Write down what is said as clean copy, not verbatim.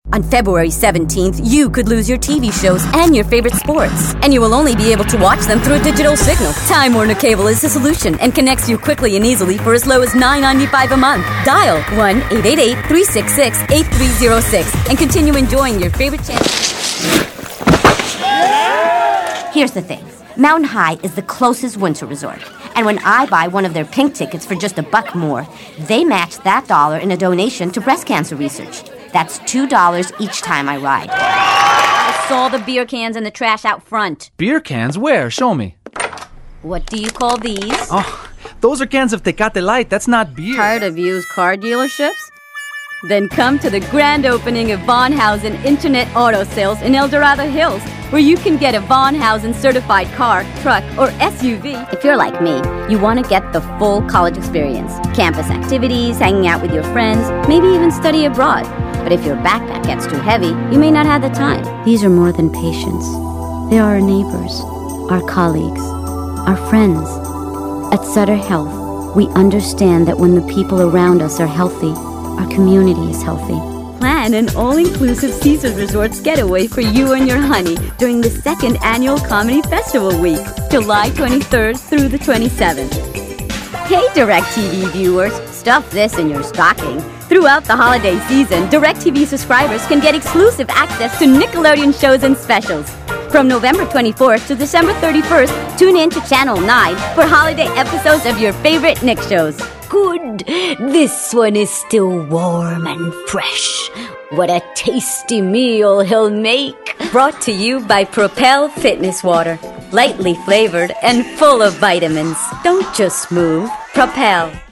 On February 17th, you could lose your TV shows and your favorite sports. And you will only be able to watch them through a digital signal. Time Warner Cable is the solution and connects you quickly and easily for as low as $9.95 a month. Dial 1-888-366-8306 and continue enjoying your favorite channels. Here's the thing. Mountain High is the closest winter resort. And when I buy one of their pink tickets for just $1 more, they match that dollar in a donation to breast cancer research. That's $2 each time I ride. I saw the beer cans in the trash out front. Beer cans? Where? Show me. What do you call these? Oh, those are cans of Tecate Light. That's not beer. Tired of used car dealerships? Then come to the grand opening of Von Hausen Internet Auto Sales in El Dorado Hills, where you can get a Von Hausen certified car, truck, or SUV. If you're like me, you want to get the full college experience. Campus activities, hanging out with your friends, maybe even study abroad. But if your backpack gets too heavy, you may not have the time. These are more than patients. They are our neighbors, our colleagues, our friends. At Sutter Health, we understand that when the people around us are healthy, our community is healthy. Plan an all-inclusive Caesars Resorts getaway for you and your honey during the 2nd Annual Comedy Festival Week, July 23rd through the 27th. Hey, DirecTV viewers, stuff this in your stocking. Throughout the holiday season, DirecTV subscribers can get exclusive access to Nickelodeon shows and specials. From November 24th to December 31st, tune in to Channel 9 for holiday episodes of your favorite Nick shows. Good. This one is still warm and fresh. What a tasty meal he'll make. Brought to you by Propel Fitness Water. Lightly flavored and full of vitamins. Don't just move. Propel.